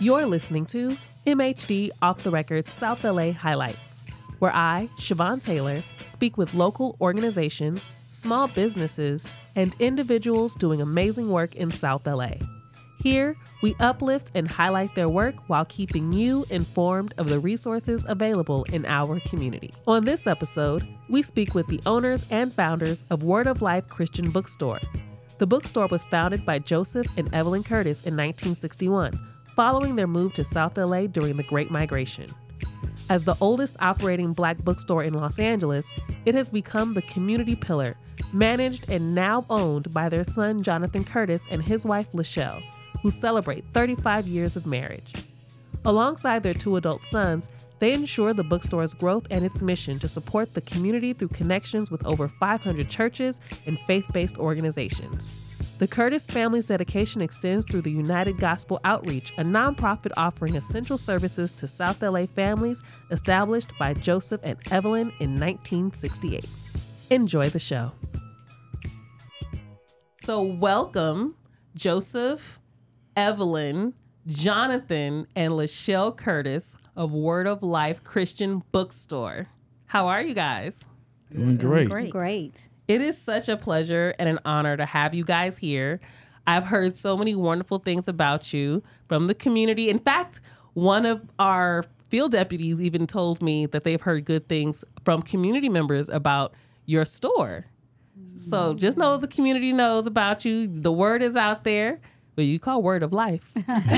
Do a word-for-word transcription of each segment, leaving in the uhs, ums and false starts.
You're listening to M H D Off the Record South L A Highlights, where I, Siobhan Taylor, speak with local organizations, small businesses, and individuals doing amazing work in South L A. Here, we uplift and highlight their work while keeping you informed of the resources available in our community. On this episode, we speak with the owners and founders of Word of Life Christian Bookstore. The bookstore was founded by Joseph and Evelyn Curtis in nineteen sixty-one, following their move to South L A during the Great Migration. As the oldest operating Black bookstore in Los Angeles, it has become the community pillar, managed and now owned by their son Jonathan Curtis and his wife Lachelle, who celebrate thirty-five years of marriage. Alongside their two adult sons, they ensure the bookstore's growth and its mission to support the community through connections with over five hundred churches and faith-based organizations. The Curtis family's dedication extends through the United Gospel Outreach, a nonprofit offering essential services to South L A families established by Joseph and Evelyn in nineteen sixty-eight. Enjoy the show. So welcome, Joseph, Evelyn, Jonathan, and Lachelle Curtis of Word of Life Christian Bookstore. How are you guys? Doing great. Great. Great. It is such a pleasure and an honor to have you guys here. I've heard so many wonderful things about you from the community. In fact, one of our field deputies even told me that they've heard good things from community members about your store. Mm-hmm. So just know the community knows about you. The word is out there. But you call Word of Life.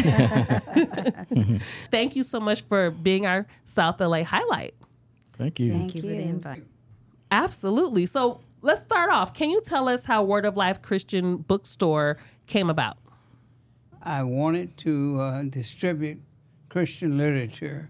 Thank you so much for being our South L A highlight. Thank you. Thank you for the invite. Absolutely. So let's start off. Can you tell us how Word of Life Christian Bookstore came about? I wanted to uh, distribute Christian literature,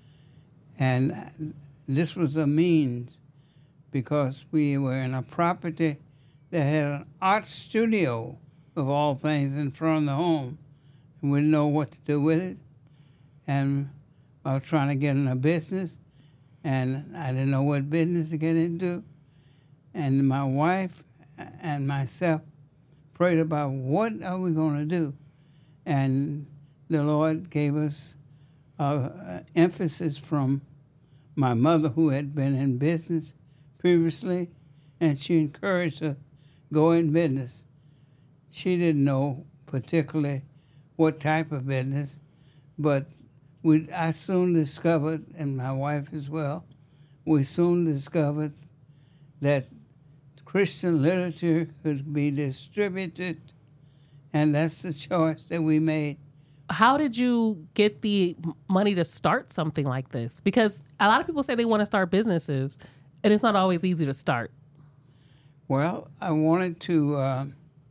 and this was a means because we were in a property that had an art studio of all things in front of the home, and we didn't know what to do with it. And I was trying to get in a business, and I didn't know what business to get into. And my wife and myself prayed about what are we going to do. And the Lord gave us uh, emphasis from my mother, who had been in business previously, and she encouraged her to go in business. She didn't know particularly what type of business, but we, I soon discovered, and my wife as well, we soon discovered that Christian literature could be distributed, and that's the choice that we made. How did you get the money to start something like this? Because a lot of people say they want to start businesses, and it's not always easy to start. Well, I wanted to uh,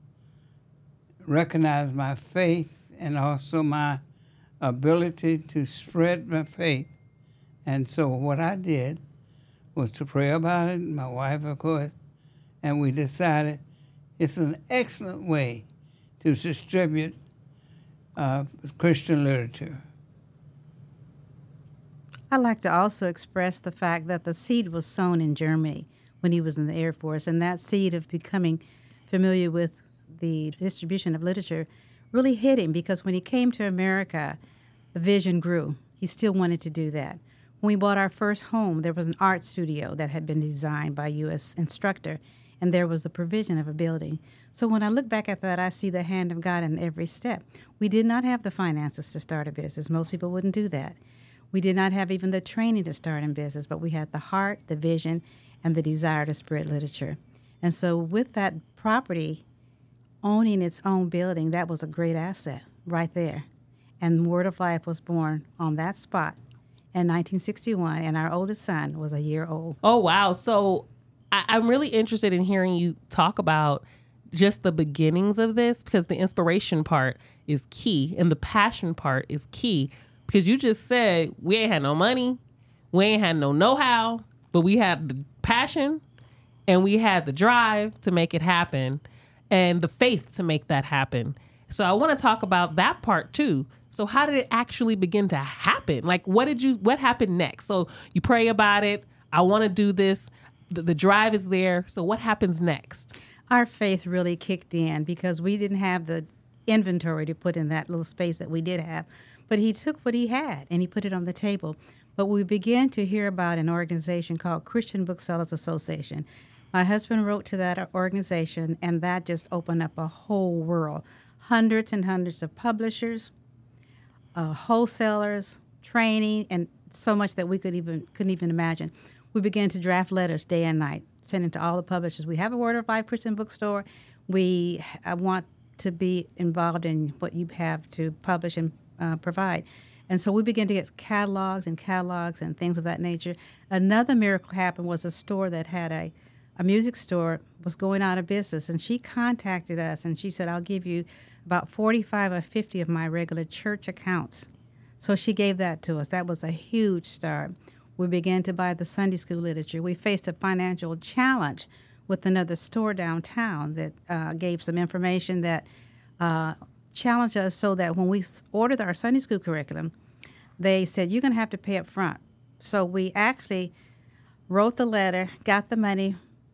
recognize my faith and also my ability to spread my faith. And so what I did was to pray about it, my wife, of course, and we decided it's an excellent way to distribute uh, Christian literature. I'd like to also express the fact that the seed was sown in Germany when he was in the Air Force, and that seed of becoming familiar with the distribution of literature really hit him, because when he came to America, the vision grew. He still wanted to do that. When we bought our first home, there was an art studio that had been designed by a U S instructor, and there was the provision of a building. So when I look back at that, I see the hand of God in every step. We did not have the finances to start a business. Most people wouldn't do that. We did not have even the training to start in business, but we had the heart, the vision, and the desire to spread literature. And so with that property, owning its own building, that was a great asset right there. And Word of Life was born on that spot in nineteen sixty-one, and our oldest son was a year old. Oh, wow. So I- I'm really interested in hearing you talk about just the beginnings of this, because the inspiration part is key and the passion part is key, because you just said we ain't had no money, we ain't had no know-how, but we had the passion and we had the drive to make it happen and the faith to make that happen. So I want to talk about that part too. So how did it actually begin to happen? Like, what did you, what happened next? So you pray about it. I want to do this. The, the drive is there. So what happens next? Our faith really kicked in because we didn't have the inventory to put in that little space that we did have. But he took what he had and he put it on the table. But we began to hear about an organization called Christian Booksellers Association. My husband wrote to that organization, and that just opened up a whole world. Hundreds and hundreds of publishers, uh, wholesalers, training, and so much that we could even couldn't even imagine. We began to draft letters day and night, sending to all the publishers. We have a Word of Life Christian bookstore. We I want to be involved in what you have to publish and uh, provide. And so we began to get catalogs and catalogs and things of that nature. Another miracle happened was a store that had a, a music store was going out of business. And she contacted us and she said, I'll give you about forty-five or fifty of my regular church accounts. So she gave that to us. That was a huge start. We began to buy the Sunday school literature. We faced a financial challenge with another store downtown that uh, gave some information that uh, challenged us so that when we ordered our Sunday school curriculum, they said, you're going to have to pay up front. So we actually wrote the letter, got the money,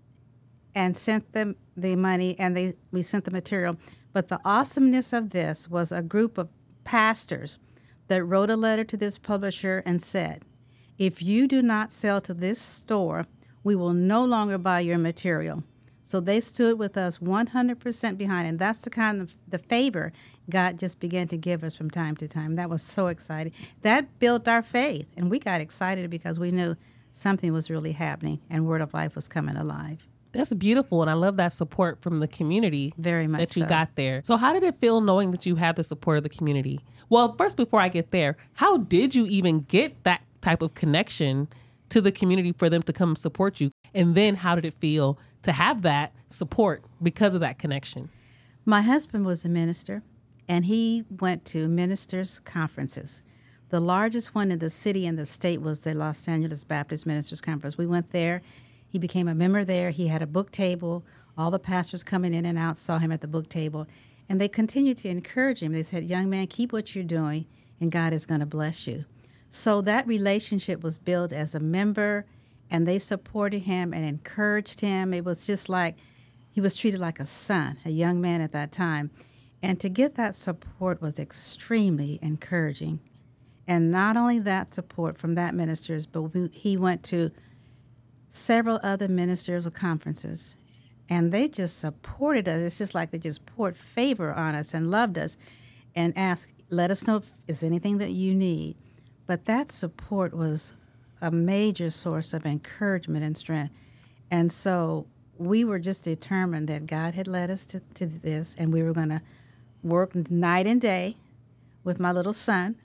and sent them the money, and they we sent the material. But the awesomeness of this was a group of pastors that wrote a letter to this publisher and said, if you do not sell to this store, we will no longer buy your material. So they stood with us one hundred percent behind, and that's the kind of the favor God just began to give us from time to time. That was so exciting. That built our faith, and we got excited because we knew something was really happening and Word of Life was coming alive. That's beautiful, and I love that support from the community. Very much that you so. got there. So how did it feel knowing that you had the support of the community? Well, first, before I get there, how did you even get that type of connection to the community for them to come support you? And then how did it feel to have that support because of that connection? My husband was a minister, and he went to ministers' conferences. The largest one in the city and the state was the Los Angeles Baptist Ministers Conference. We went there. He became a member there. He had a book table. All the pastors coming in and out saw him at the book table. And they continued to encourage him. They said, young man, keep what you're doing, and God is going to bless you. So that relationship was built as a member, and they supported him and encouraged him. It was just like he was treated like a son, a young man at that time. And to get that support was extremely encouraging. And not only that support from that ministers, but we, he went to several other ministers of conferences, and they just supported us. It's just like they just poured favor on us and loved us and asked, let us know if there's anything that you need. But that support was a major source of encouragement and strength. And so we were just determined that God had led us to, to this, and we were going to work night and day with my little son.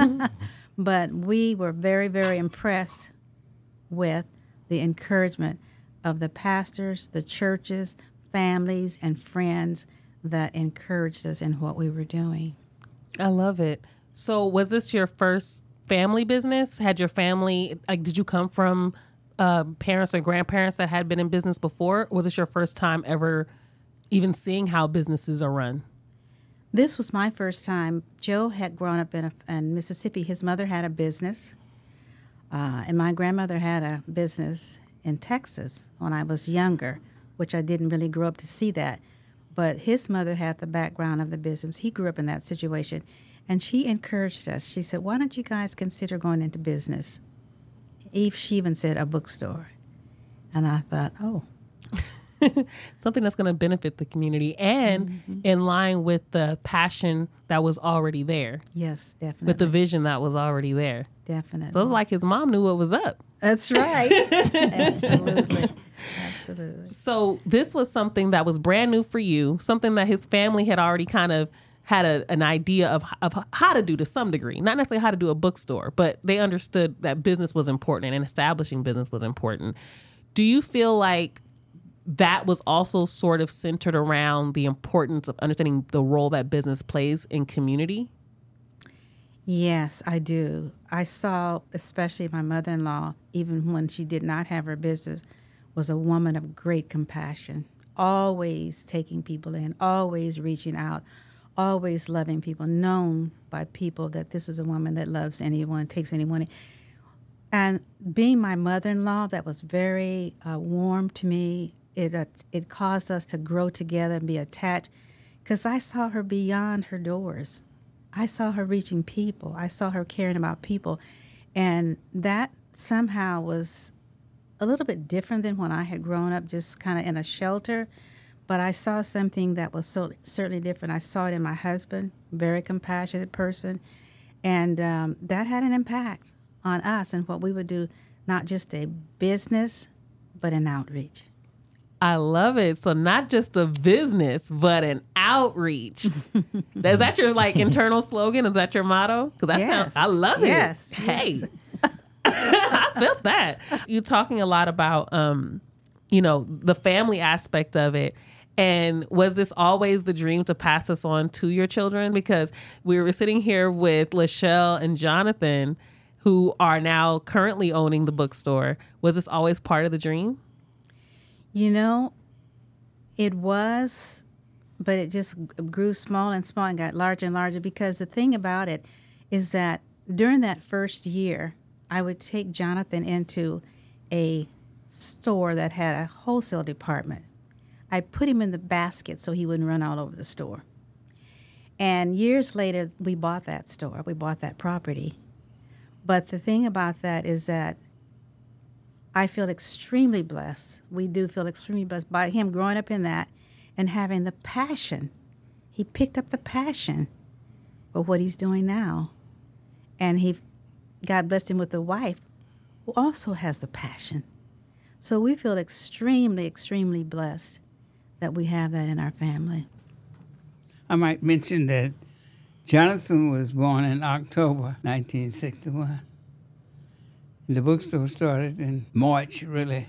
But we were very, very impressed with the encouragement of the pastors, the churches, families, and friends that encouraged us in what we were doing. I love it. So was this your first family business? Had your family, like, did you come from uh, parents or grandparents that had been in business before? Or was this your first time ever even seeing how businesses are run? This was my first time. Joe had grown up in, a, in Mississippi. His mother had a business, uh, and my grandmother had a business in Texas when I was younger, which I didn't really grow up to see that. But his mother had the background of the business. He grew up in that situation. And she encouraged us. She said, why don't you guys consider going into business? Eve, she even said a bookstore. And I thought, oh. Something that's going to benefit the community and mm-hmm. in line with the passion that was already there. Yes, definitely. With the vision that was already there. Definitely. So it's like his mom knew what was up. That's right. Absolutely. Absolutely. So this was something that was brand new for you, something that his family had already kind of had a, an idea of, of how to do to some degree. Not necessarily how to do a bookstore, but they understood that business was important and establishing business was important. Do you feel like that was also sort of centered around the importance of understanding the role that business plays in community? Yes, I do. I saw, especially my mother-in-law, even when she did not have her business, was a woman of great compassion, always taking people in, always reaching out, always loving people, known by people that this is a woman that loves anyone, takes anyone in. And being my mother-in-law, that was very uh, warm to me. It uh, it caused us to grow together and be attached because I saw her beyond her doors. I saw her reaching people. I saw her caring about people. And that somehow was a little bit different than when I had grown up, just kind of in a shelter. But I saw something that was so certainly different. I saw it in my husband, very compassionate person. And um, that had an impact on us and what we would do, not just a business, but an outreach. I love it. So not just a business, but an outreach. Is that your like internal slogan? Is that your motto? Because that Yes. sounds, I love it. Yes. Hey, Yes. I felt that. You're talking a lot about, um, you know, the family aspect of it. And was this always the dream to pass this on to your children? Because we were sitting here with Lachelle and Jonathan, who are now currently owning the bookstore. Was this always part of the dream? You know, it was, but it just grew small and small and got larger and larger, because the thing about it is that during that first year, I would take Jonathan into a store that had a wholesale department. I'd put him in the basket so he wouldn't run all over the store. And years later, we bought that store. We bought that property. But the thing about that is that I feel extremely blessed. We do feel extremely blessed by him growing up in that and having the passion. He picked up the passion for what he's doing now. And he, God blessed him with a wife who also has the passion. So we feel extremely, extremely blessed that we have that in our family. I might mention that Jonathan was born in October nineteen sixty-one. The bookstore started in March, really.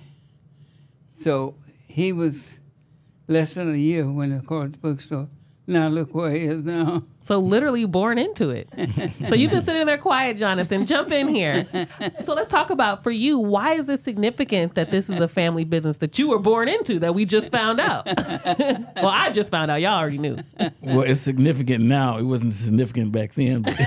So he was less than a year when they called the bookstore. Now look where he is now. So literally born into it. So you've been sitting there quiet, Jonathan. Jump in here. So let's talk about, for you, why is it significant that this is a family business that you were born into that we just found out? Well, I just found out. Y'all already knew. Well, it's significant now. It wasn't significant back then. But,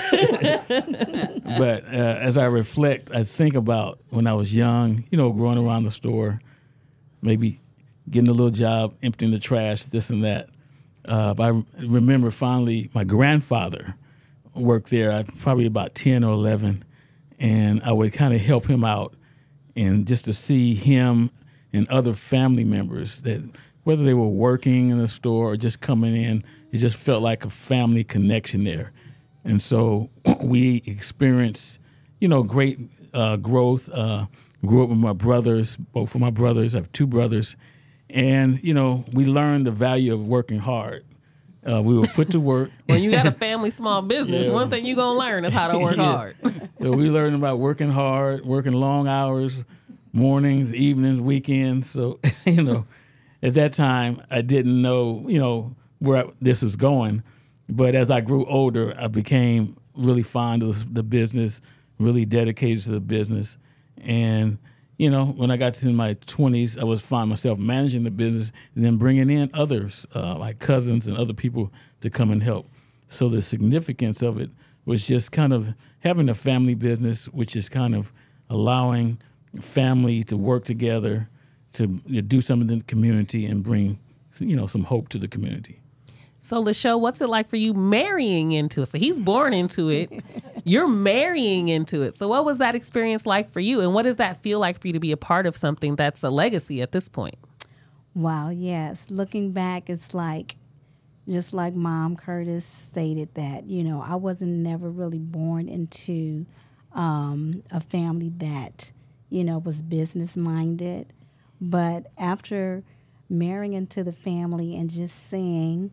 but uh, as I reflect, I think about when I was young, you know, growing around the store, maybe getting a little job, emptying the trash, this and that. Uh, I remember finally my grandfather worked there. I probably about ten or eleven, and I would kind of help him out, and just to see him and other family members, that whether they were working in the store or just coming in, it just felt like a family connection there. And so we experienced, you know, great uh, growth. Uh, grew up with my brothers, both of my brothers. I have two brothers. And, you know, we learned the value of working hard. Uh, we were put to work. When you got a family small business, Yeah. one thing you're going to learn is how to work Yeah. hard. So we learned about working hard, working long hours, mornings, evenings, weekends. So, you know, at that time, I didn't know, you know, where this was going. But as I grew older, I became really fond of the business, really dedicated to the business. And you know, when I got to my twenties, I was finding myself managing the business and then bringing in others, uh, like cousins and other people to come and help. So the significance of it was just kind of having a family business, which is kind of allowing family to work together to you know, do something in the community and bring, you know, some hope to the community. So, Lachelle, what's it like for you marrying into it? So he's born into it. You're marrying into it. So what was that experience like for you? And what does that feel like for you to be a part of something that's a legacy at this point? Wow, yes. Looking back, it's like, just like Mom Curtis stated that, you know, I wasn't never really born into um, a family that, you know, was business-minded. But after marrying into the family and just seeing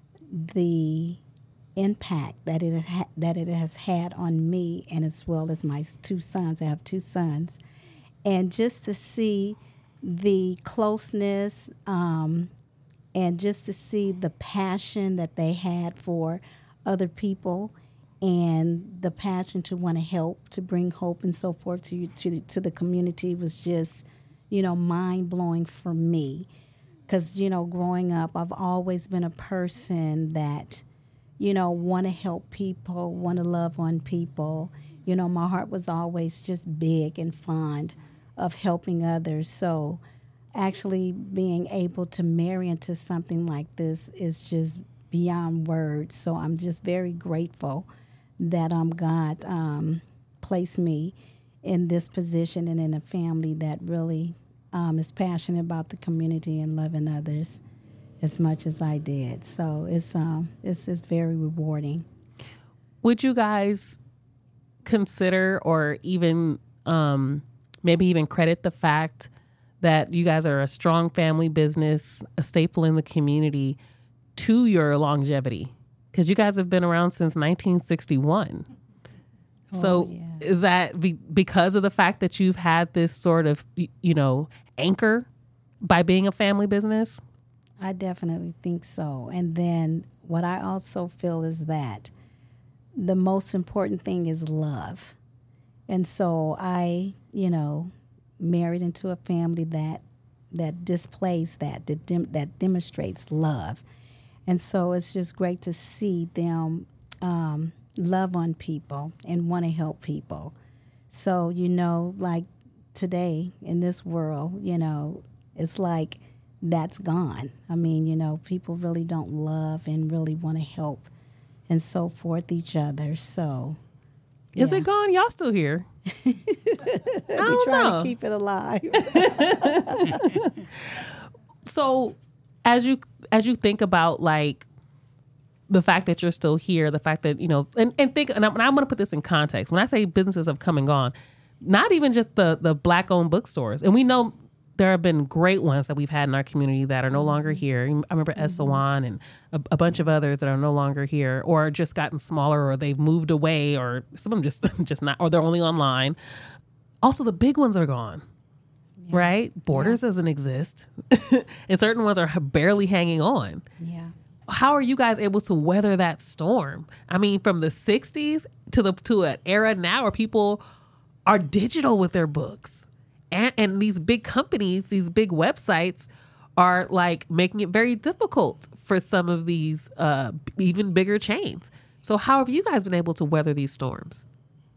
the impact that it has ha- that it has had on me, and as well as my two sons. I have two sons, and just to see the closeness, um, and just to see the passion that they had for other people, and the passion to want to help, to bring hope and so forth to to to the community was just, you know, mind blowing for me. Because, you know, growing up, I've always been a person that, you know, want to help people, want to love on people. You know, my heart was always just big and fond of helping others. So actually being able to marry into something like this is just beyond words. So I'm just very grateful that um, God um, placed me in this position and in a family that really um, is passionate about the community and loving others as much as I did. So it's um, it's, it's very rewarding. Would you guys consider or even um, maybe even credit the fact that you guys are a strong family business, a staple in the community, to your longevity? Because you guys have been around since nineteen sixty-one. Oh, so yeah. Is that be- because of the fact that you've had this sort of, you know, anchor by being a family business? I definitely think so. And then what I also feel is that the most important thing is love. And so I, you know, married into a family that that displays that, that, dem- that demonstrates love. And so it's just great to see them um, love on people and want to help people. So, you know, like today in this world, you know, it's like that's gone. I mean, you know, people really don't love and really want to help and so forth each other. So, Is yeah. it gone? Y'all still here? I we don't try know. to keep it alive. So as you as you think about like the fact that you're still here, the fact that, you know, and, and think, and I'm, and I'm going to put this in context. When I say businesses have come and gone, not even just the the black owned bookstores. And we know there have been great ones that we've had in our community that are no longer here. I remember Essawan and a, a bunch of others that are no longer here, or just gotten smaller, or they've moved away, or some of them just just not, or they're only online. Also, the big ones are gone, yeah. right? Borders yeah. doesn't exist, and certain ones are barely hanging on. Yeah. How are you guys able to weather that storm? I mean, from the sixties to the to an era now where people are digital with their books. And, and these big companies, these big websites are like making it very difficult for some of these uh, even bigger chains. So how have you guys been able to weather these storms?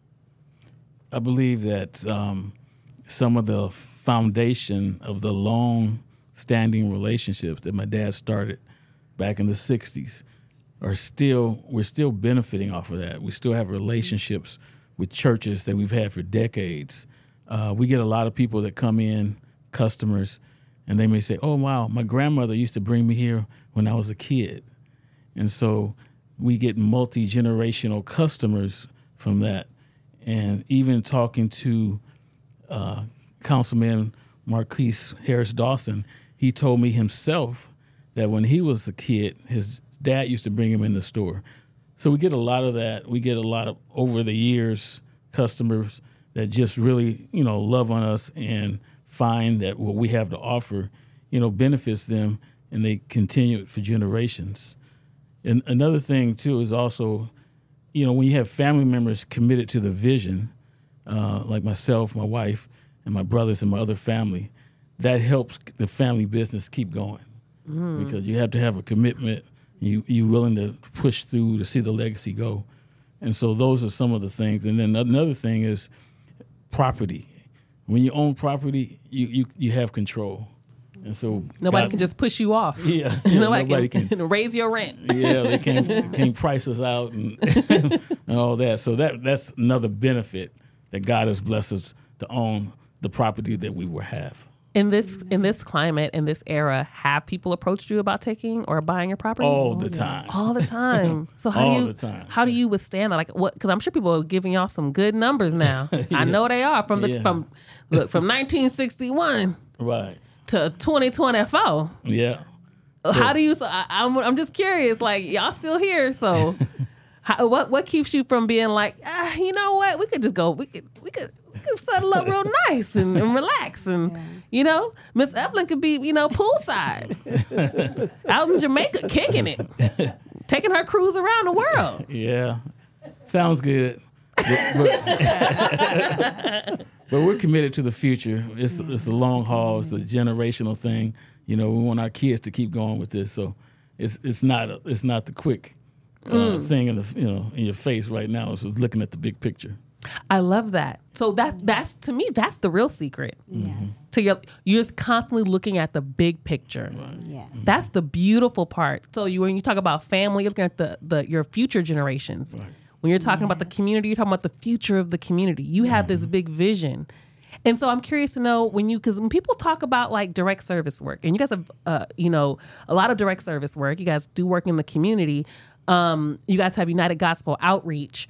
I believe that um, some of the foundation of the long-standing relationships that my dad started back in the sixties are still, we're still benefiting off of that. We still have relationships with churches that we've had for decades. Uh, we get a lot of people that come in, customers, and they may say, oh, wow, my grandmother used to bring me here when I was a kid. And so we get multi-generational customers from that. And even talking to uh, Councilman Marquise Harris Dawson, he told me himself that when he was a kid, his dad used to bring him in the store. So we get a lot of that. We get a lot of, over the years, customers that just really, you know, love on us and find that what we have to offer, you know, benefits them, and they continue it for generations. And another thing, too, is also, you know, when you have family members committed to the vision, uh, like myself, my wife, and my brothers and my other family, that helps the family business keep going. Mm. Because you have to have a commitment. You, you're willing to push through to see the legacy go. And so those are some of the things. And then another thing is property. When you own property, you, you, you have control. And so nobody God, can just push you off. Yeah. yeah nobody, nobody can, can raise your rent. Yeah, they can't, can't price us out and, and all that. So that that's another benefit that God has blessed us to own the property that we will have. In this in this climate, in this era, have people approached you about taking or buying your property? All the time. All the time. So how All do you the time. how do you withstand that? Like what? Because I'm sure people are giving y'all some good numbers now. yeah. I know they are from the yeah. from look from nineteen sixty-one right to twenty twenty-four. Yeah. So, how do you? So I, I'm I'm just curious. Like y'all still here? So how, what what keeps you from being like, ah, you know what? We could just go. We could we could. Settle up real nice and, and relax, and yeah. you know, Miss Evelyn could be, you know, poolside out in Jamaica, kicking it, taking her cruise around the world. Yeah, sounds good. But, but, but we're committed to the future. It's it's the long haul. It's a generational thing. You know, we want our kids to keep going with this. So it's it's not a, it's not the quick uh, mm. thing in the you know in your face right now. It's just looking at the big picture. I love that. So that that's to me, that's the real secret. Yes. To your, you're just constantly looking at the big picture. Yes. That's the beautiful part. So you when you talk about family, you're looking at the, the your future generations. Right. When you're talking yes. about the community, you're talking about the future of the community. You have mm-hmm. this big vision. And so I'm curious to know when you, because when people talk about like direct service work, and you guys have, uh, you know, a lot of direct service work, you guys do work in the community. Um, you guys have United Gospel Outreach.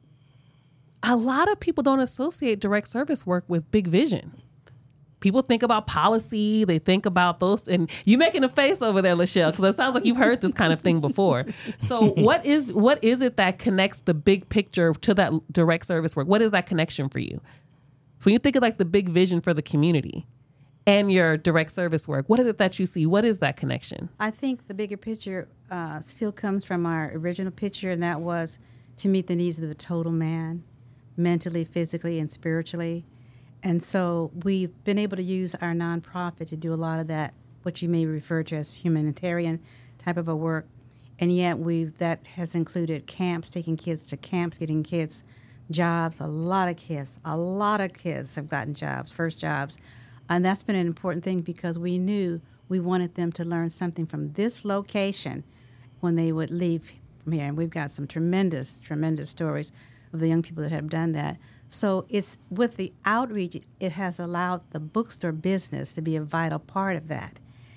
A lot of people don't associate direct service work with big vision. People think about policy, they think about those, and you making a face over there, Lachelle, because it sounds like you've heard this kind of thing before. So what is what is it that connects the big picture to that direct service work? What is that connection for you? So when you think of like the big vision for the community and your direct service work, what is it that you see? What is that connection? I think the bigger picture uh, still comes from our original picture, and that was to meet the needs of the total man, mentally, physically, and spiritually. And so we've been able to use our nonprofit to do a lot of that, what you may refer to as humanitarian type of a work. And yet we've that has included camps, taking kids to camps, getting kids jobs. A lot of kids, a lot of kids have gotten jobs, first jobs. And that's been an important thing because we knew we wanted them to learn something from this location when they would leave from here. And we've got some tremendous, tremendous stories of the young people that have done that. So it's with the outreach, it has allowed the bookstore business to be a vital part of that.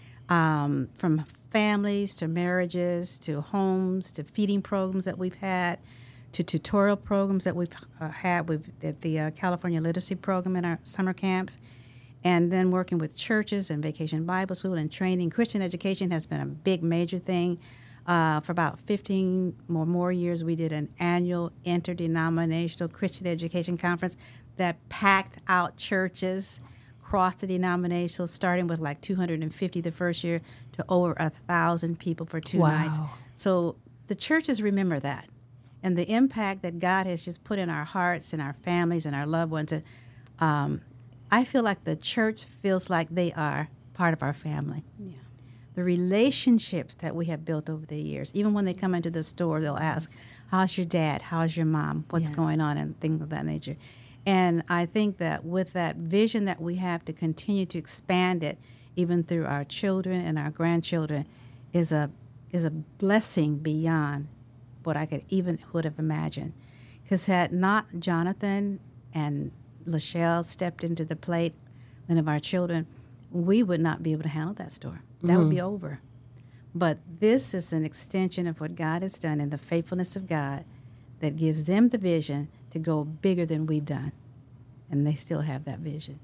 Um, from families to marriages to homes to feeding programs that we've had to tutorial programs that we've uh, had with at the uh, California Literacy Program in our summer camps, and then working with churches and Vacation Bible School and training. Christian education has been a big, major thing. Uh, for about fifteen or more years, we did an annual interdenominational Christian education conference that packed out churches across the denominations, starting with like two hundred fifty the first year to over one thousand people for two wow. nights. So the churches remember that. And the impact that God has just put in our hearts and our families and our loved ones. Um, I feel like the church feels like they are part of our family. Yeah. The relationships that we have built over the years, even when they come into the store, they'll ask, how's your dad? How's your mom? What's yes. going on? And things of that nature. And I think that with that vision that we have to continue to expand it, even through our children and our grandchildren, is a is a blessing beyond what I could even would have imagined. Because had not Jonathan and Lachelle stepped into the plate, and of our children, we would not be able to handle that store. That mm-hmm. would be over. But this is an extension of what God has done and the faithfulness of God that gives them the vision to go bigger than we've done. And they still have that vision.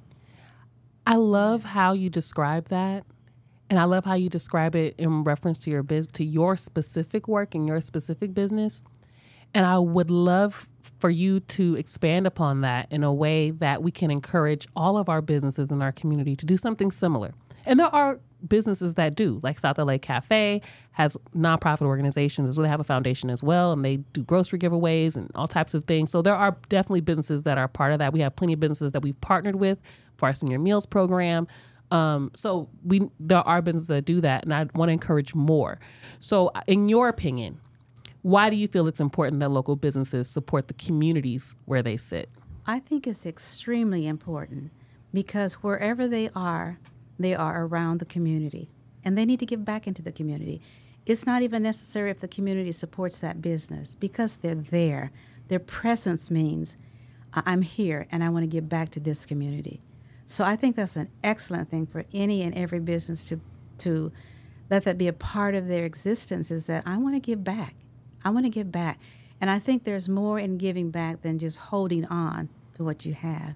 I love how you describe that. And I love how you describe it in reference to your biz, to your specific work and your specific business. And I would love for you to expand upon that in a way that we can encourage all of our businesses in our community to do something similar. And there are businesses that do, like South L A Cafe has nonprofit organizations as well. They have a foundation as well, and they do grocery giveaways and all types of things. So there are definitely businesses that are part of that. We have plenty of businesses that we've partnered with for our senior meals program. Um, so we there are businesses that do that, and I want to encourage more. So in your opinion, why do you feel it's important that local businesses support the communities where they sit? I think it's extremely important because wherever they are, they are around the community, and they need to give back into the community. It's not even necessary if the community supports that business because they're there. Their presence means I'm here and I want to give back to this community. So I think that's an excellent thing for any and every business to to let that be a part of their existence, is that I want to give back. I want to give back. And I think there's more in giving back than just holding on to what you have.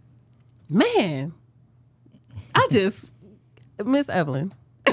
Man, I just, Miss Evelyn,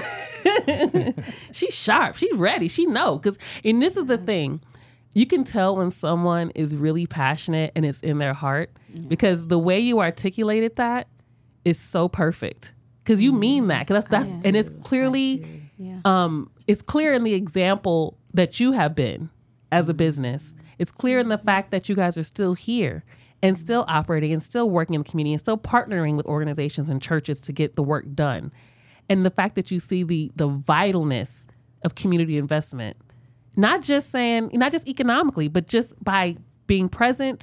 she's sharp. She's ready. She know. Because, and this is the thing. You can tell when someone is really passionate and it's in their heart, because the way you articulated that is so perfect. Because you mean that. Because that's, that's and it's clearly, yeah. um, it's clear in the example that you have been as a business. It's clear in the fact that you guys are still here and still operating and still working in the community and still partnering with organizations and churches to get the work done. And the fact that you see the the vitalness of community investment, not just saying, not just economically, but just by being present,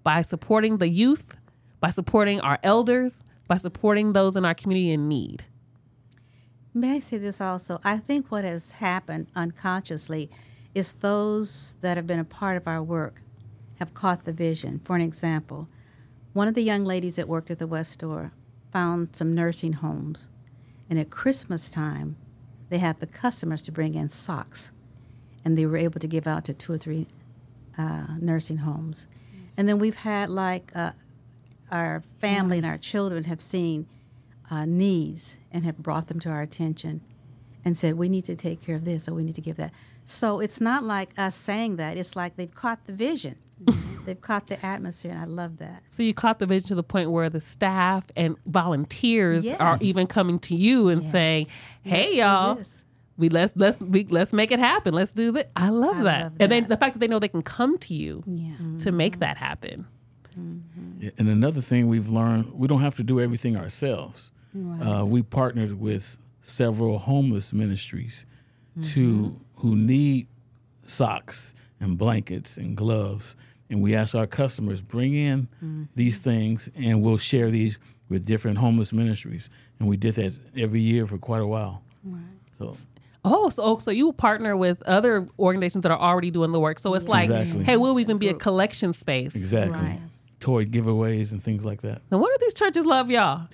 by supporting the youth, by supporting our elders, by supporting those in our community in need. May I say this also? I think what has happened unconsciously is those that have been a part of our work have caught the vision. For an example, one of the young ladies that worked at the West Store found some nursing homes, and at Christmas time, they had the customers to bring in socks, and they were able to give out to two or three uh, nursing homes. And then we've had like uh, our family and our children have seen uh, needs and have brought them to our attention and said, we need to take care of this or we need to give that. So it's not like us saying that. It's like they've caught the vision. Mm-hmm. They've caught the atmosphere, and I love that. So you caught the vision to the point where the staff and volunteers Yes. are even coming to you and Yes. saying, hey, Let's do y'all, this. we let's let's we, let's make it happen. Let's do that. I love I that. love And then that. the fact that they know they can come to you Yeah. to make that happen. Yeah, and another thing we've learned, we don't have to do everything ourselves. Right. Uh, we partnered with several homeless ministries to who need socks and blankets and gloves. And we ask our customers, bring in these things, and we'll share these with different homeless ministries. And we did that every year for quite a while. Right. So Oh, so so you partner with other organizations that are already doing the work. So it's like, Exactly. hey, we'll even be a collection space. exactly. Right. Toy giveaways and things like that. No wonder these churches love y'all.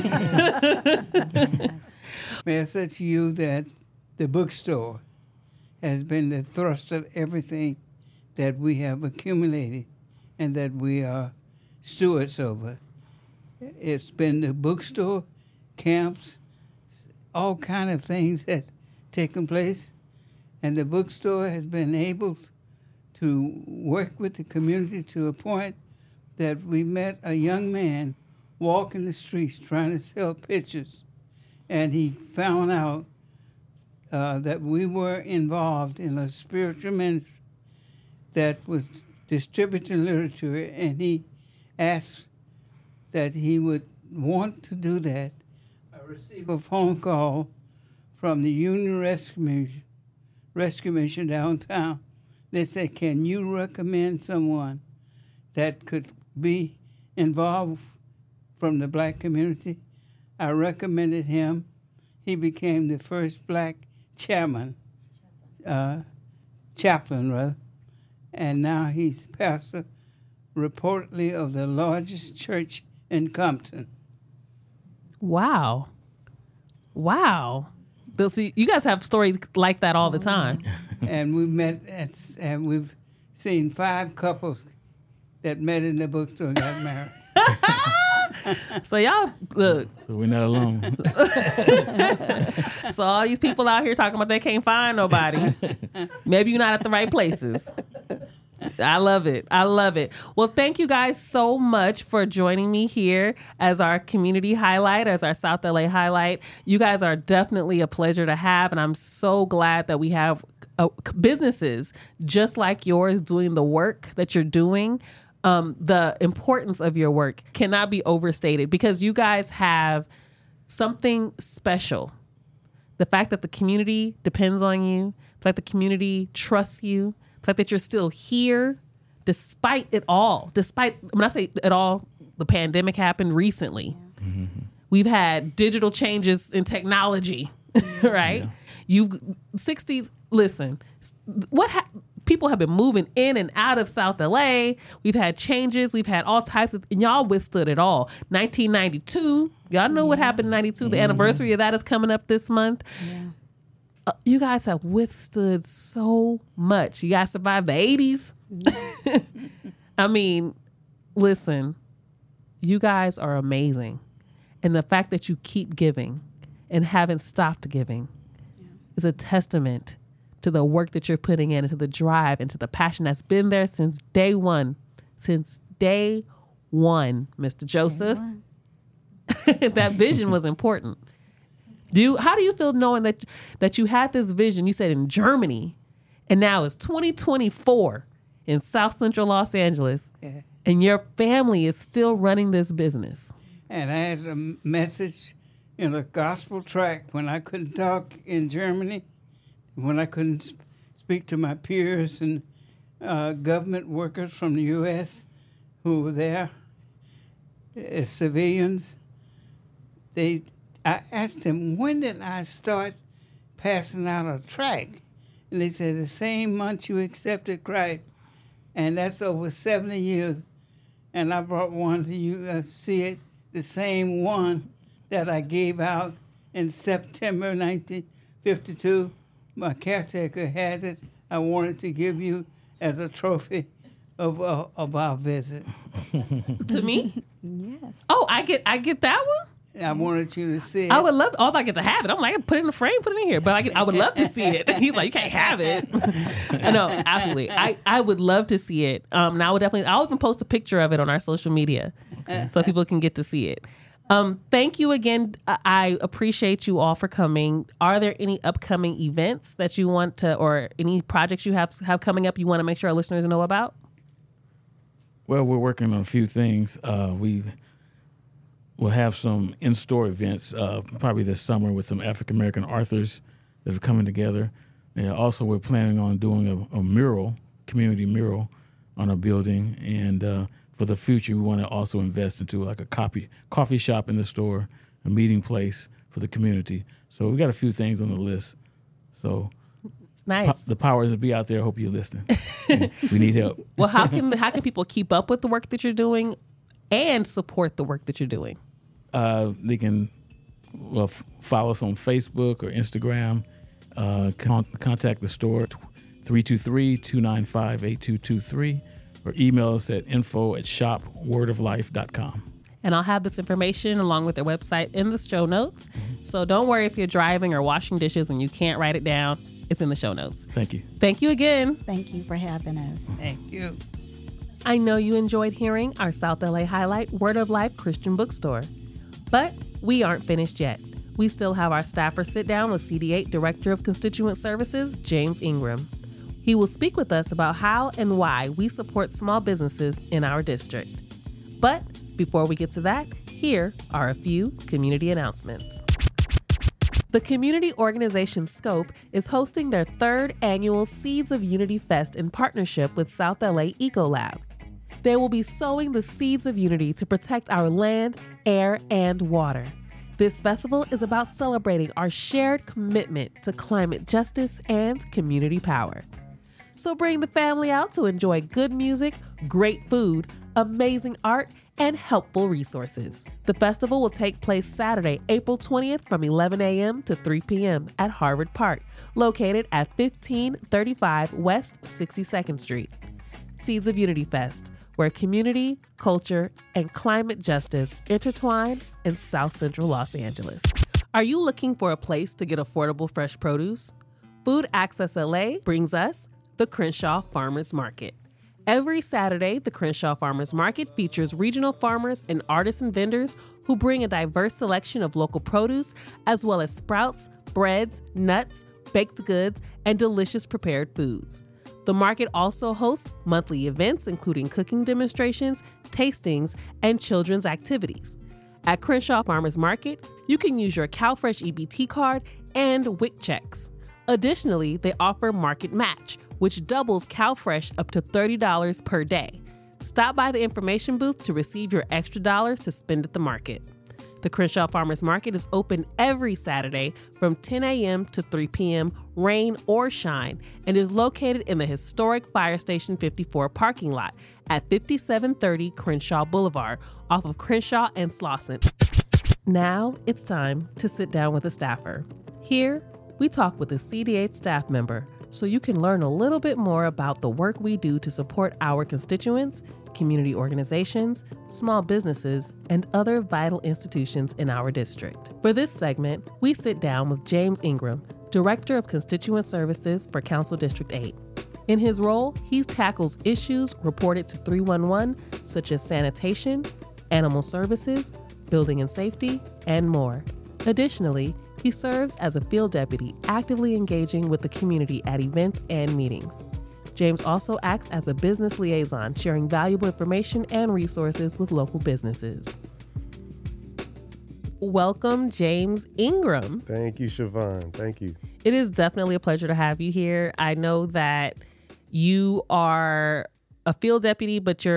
May I say to you that the bookstore has been the thrust of everything that we have accumulated and that we are stewards over. It's been the bookstore, camps, all kind of things that taken place, and the bookstore has been able to work with the community to a point that we met a young man walking the streets trying to sell pictures, and he found out uh, that we were involved in a spiritual ministry that was distributing literature, and he asked that he would want to do that. I received a phone call from the Union Rescue Mission, Rescue Mission downtown. They said, can you recommend someone that could be involved from the black community? I recommended him. He became the first black chairman, uh, chaplain, rather, and now he's pastor, reportedly, of the largest church in Compton. Wow. Wow. They'll see, you guys have stories like that all the time. And we met at, and we've seen five couples that met in the bookstore and got married. So y'all, look, So we're not alone. so all these people out here talking about they can't find nobody. Maybe you're not at the right places. I love it. I love it. Well, thank you guys so much for joining me here as our community highlight, as our South L A highlight. You guys are definitely a pleasure to have, and I'm so glad that we have uh, businesses just like yours doing the work that you're doing. Um, the importance of your work cannot be overstated because you guys have something special. The fact that the community depends on you, the fact the community trusts you, the fact that you're still here despite it all, despite, when I say it all, the pandemic happened recently. Mm-hmm. We've had digital changes in technology, right? Yeah. You sixties, listen, what ha- people have been moving in and out of South L A. We've had changes. We've had all types of, and y'all withstood it all. nineteen ninety-two, y'all know yeah. what happened in ninety-two. Mm-hmm. The anniversary of that is coming up this month. Yeah. Uh, you guys have withstood so much. You guys survived the eighties. Yeah. I mean, listen, you guys are amazing. And the fact that you keep giving and haven't stopped giving yeah. is a testament to the work that you're putting in and to the drive and to the passion that's been there since day one. Since day one, Mister Joseph. One. That vision was important. Do you, how do you feel knowing that that you had this vision, you said in Germany, and now it's twenty twenty-four in South Central Los Angeles, yeah. and your family is still running this business? And I had a message in a gospel tract when I couldn't talk in Germany, when I couldn't sp- speak to my peers and uh, government workers from the U S who were there as civilians, they, I asked them, when did I start passing out a tract? And they said, the same month you accepted Christ. And that's over seventy years. And I brought one to you uh, see it, the same one that I gave out in September nineteen fifty-two. My caretaker has it. I wanted to give you as a trophy of uh, of our visit. To me? Yes. Oh, I get I get that one? I wanted you to see it. I would love, oh, if I get to have it, I'm like, put it in the frame, put it in here. But I, get, I would love to see it. He's like, you can't have it. No, absolutely. I, I would love to see it. Um, and I would definitely, I'll even post a picture of it on our social media so people can get to see it. Um, thank you again. I, I appreciate you all for coming. Are there any upcoming events that you want to, or any projects you have have coming up you want to make sure our listeners know about? Well, we're working on a few things. Uh, we will have some in-store events uh, probably this summer with some African-American authors that are coming together. And also, we're planning on doing a, a mural, community mural on a building. And uh, for the future, we want to also invest into like a coffee, coffee shop in the store, a meeting place for the community. So we've got a few things on the list. So Nice. po- the powers that be out there, hope you're listening. We need help. Well, how can how can people keep up with the work that you're doing and support the work that you're doing? Uh, they can well f- follow us on Facebook or Instagram. Uh, con- contact the store three two three, two nine five, eight two two three or email us at info at shop word of life dot com. And I'll have this information along with their website in the show notes. So don't worry if you're driving or washing dishes and you can't write it down. It's in the show notes. Thank you. Thank you again. Thank you for having us. Thank you. I know you enjoyed hearing our South L A highlight, Word of Life Christian Bookstore. But we aren't finished yet. We still have our staffer sit down with C D eight Director of Constituent Services, James Ingram. He will speak with us about how and why we support small businesses in our district. But before we get to that, here are a few community announcements. The community organization Scope is hosting their third annual Seeds of Unity Fest in partnership with South L A Ecolab. They will be sowing the seeds of unity to protect our land, air, and water. This festival is about celebrating our shared commitment to climate justice and community power. So bring the family out to enjoy good music, great food, amazing art, and helpful resources. The festival will take place Saturday, April twentieth from eleven a.m. to three p.m. at Harvard Park, located at fifteen thirty-five West sixty-second Street. Seeds of Unity Fest, where community, culture, and climate justice intertwine in South Central Los Angeles. Are you looking for a place to get affordable fresh produce? Food Access L A brings us the Crenshaw Farmers Market. Every Saturday, the Crenshaw Farmers Market features regional farmers and artisan vendors who bring a diverse selection of local produce, as well as sprouts, breads, nuts, baked goods, and delicious prepared foods. The market also hosts monthly events, including cooking demonstrations, tastings, and children's activities. At Crenshaw Farmers Market, you can use your CalFresh E B T card and W I C checks. Additionally, they offer Market Match, which doubles CalFresh up to thirty dollars per day. Stop by the information booth to receive your extra dollars to spend at the market. The Crenshaw Farmers Market is open every Saturday from ten a.m. to three p.m., rain or shine, and is located in the historic Fire Station fifty-four parking lot at fifty-seven thirty Crenshaw Boulevard off of Crenshaw and Slauson. Now it's time to sit down with a staffer. Here, we talk with a C D eight staff member so you can learn a little bit more about the work we do to support our constituents, community organizations, small businesses, and other vital institutions in our district. For this segment, we sit down with James Ingram, Director of Constituent Services for Council District eight. In his role, he tackles issues reported to three one one, such as sanitation, animal services, building and safety, and more. Additionally, he serves as a field deputy, actively engaging with the community at events and meetings. James also acts as a business liaison, sharing valuable information and resources with local businesses. Welcome, James Ingram. Thank you, Siobhan. Thank you. It is definitely a pleasure to have you here. I know that you are a field deputy, but you're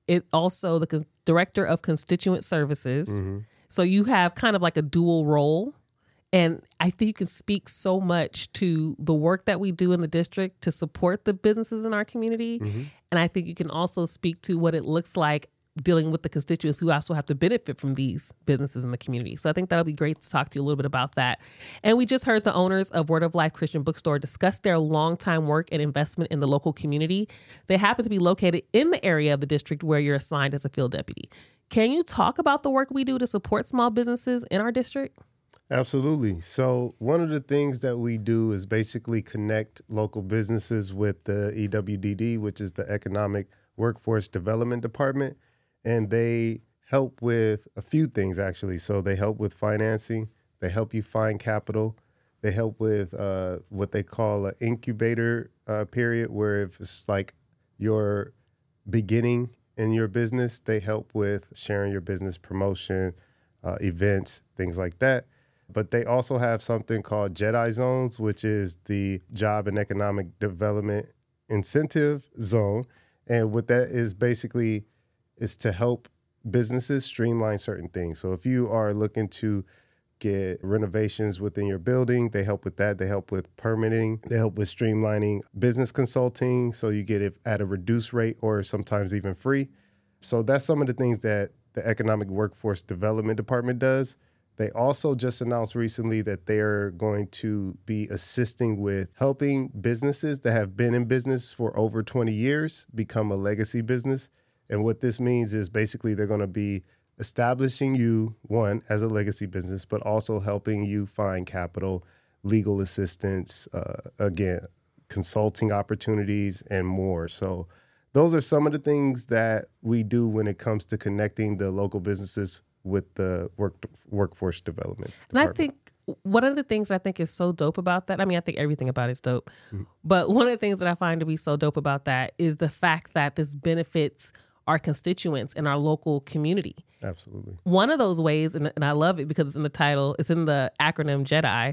it also the con- director of constituent services. Mm-hmm. So you have kind of like a dual role. And I think you can speak so much to the work that we do in the district to support the businesses in our community. Mm-hmm. And I think you can also speak to what it looks like dealing with the constituents who also have to benefit from these businesses in the community. So I think that'll be great to talk to you a little bit about that. And we just heard the owners of Word of Life Christian Bookstore discuss their longtime work and investment in the local community. They happen to be located in the area of the district where you're assigned as a field deputy. Can you talk about the work we do to support small businesses in our district? Absolutely. So one of the things that we do is basically connect local businesses with the E W D D, which is the Economic Workforce Development Department. And they help with a few things, actually. So they help with financing. They help you find capital. They help with uh, what they call an incubator uh, period, where if it's like your beginning in your business, they help with sharing your business promotion, uh, events, things like that. But they also have something called Jedi Zones, which is the Job and Economic Development Incentive Zone. And what that is basically is to help businesses streamline certain things. So if you are looking to get renovations within your building, they help with that. They help with permitting. They help with streamlining business consulting, so you get it at a reduced rate or sometimes even free. So that's some of the things that the Economic Workforce Development Department does. They also just announced recently that they're going to be assisting with helping businesses that have been in business for over twenty years become a legacy business. And what this means is basically they're going to be establishing you, one, as a legacy business, but also helping you find capital, legal assistance, uh, again, consulting opportunities, and more. So those are some of the things that we do when it comes to connecting the local businesses with the work, workforce development And I department. think one of the things I think is so dope about that, I mean, I think everything about it is dope, Mm-hmm. but one of the things that I find to be so dope about that is the fact that this benefits our constituents in our local community. Absolutely. One of those ways, and, and I love it because it's in the title, it's in the acronym JEDI,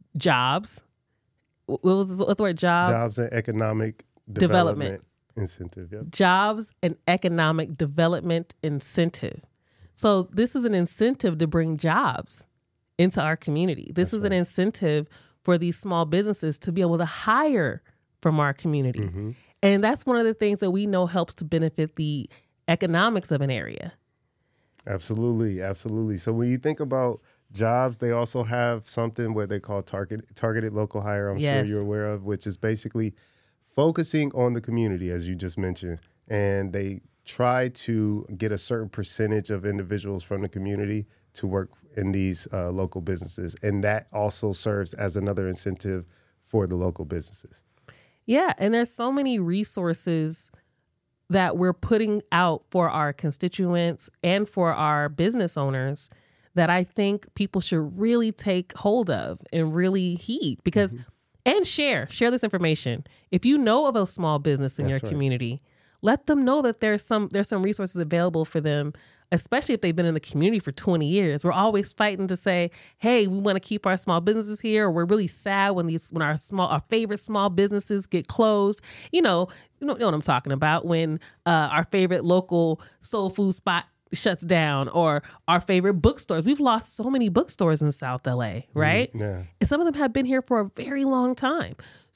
jobs. What was what's the word? Job? Jobs and Economic Development. Development, Incentive. Yep. Jobs and Economic Development Incentive. So this is an incentive to bring jobs into our community. This That's is an right. incentive for these small businesses to be able to hire from our community. Mm-hmm. And that's one of the things that we know helps to benefit the economics of an area. Absolutely, absolutely. So when you think about jobs, they also have something where they call target, targeted local hire, I'm Yes. sure you're aware of, which is basically focusing on the community, as you just mentioned. And they try to get a certain percentage of individuals from the community to work in these uh, local businesses. And that also serves as another incentive for the local businesses. Yeah, and there's so many resources that we're putting out for our constituents and for our business owners that I think people should really take hold of and really heed because mm-hmm. and share, share this information. If you know of a small business in That's your right. community, let them know that there's some there's some resources available for them, especially if they've been in the community for twenty years. We're always fighting to say, hey, we want to keep our small businesses here. Or we're really sad when these when our small our favorite small businesses get closed. You know, you know, you know what I'm talking about when uh, our favorite local soul food spot shuts down, or our favorite bookstores. We've lost so many bookstores in South L A, right? Mm, yeah. And some of them have been here for a very long time.